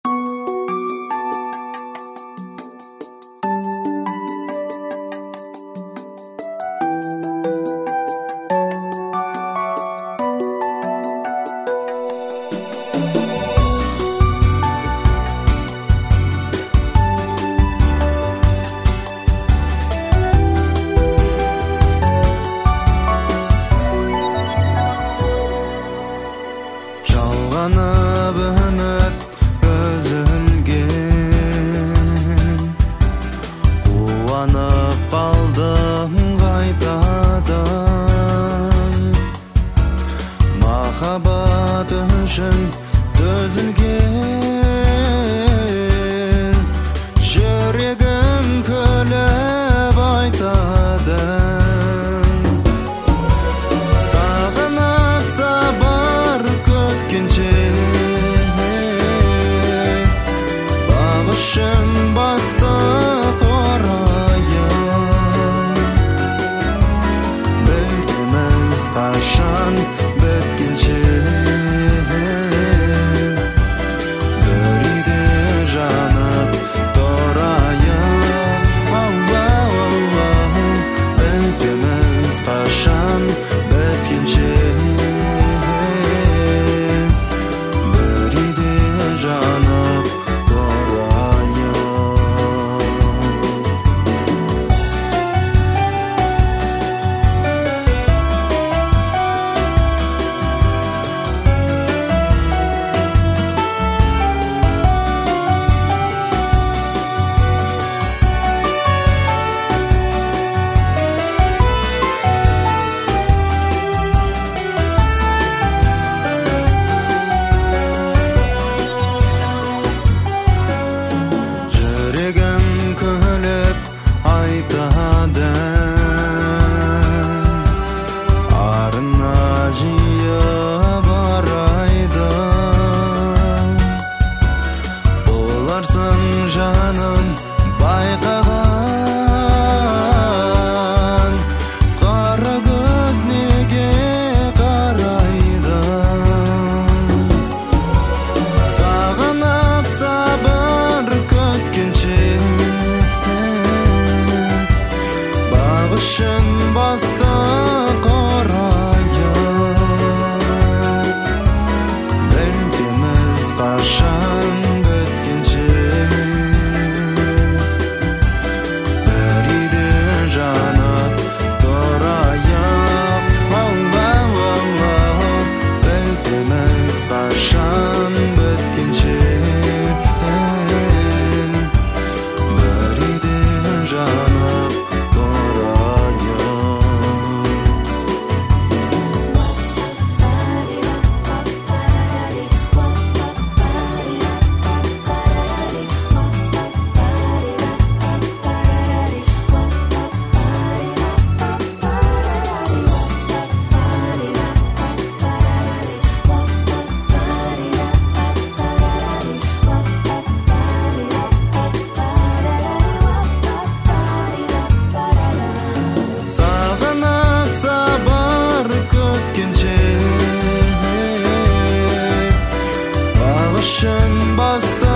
Жалғанып үміт үзілген, қуанып қалдым қайтадан. Махаббат үшін төзілген, жүрегім күліп айтады. Сағынып сабыр күткенше, бақ үшін басты қорайын. Білгіміз қашан біткенше, бір үйде жанып тұрайын. Білгіміз қашан біткенше, бір үйде жанып тұрайын. Жүрегім күліп айтады, арына жиі барайды. Боларсың жаным байқаған, қара көз неге қарайды. Сағынып сабыр күткенше, бақ үшін басты қорайын. Білгіміз қашан біткенше, бір үйде жанып тұрайық. Білгіміз қашан біткенше, бір үйде жанып тұрайық. Сағынып сабыр күткенше, бақ үшін басты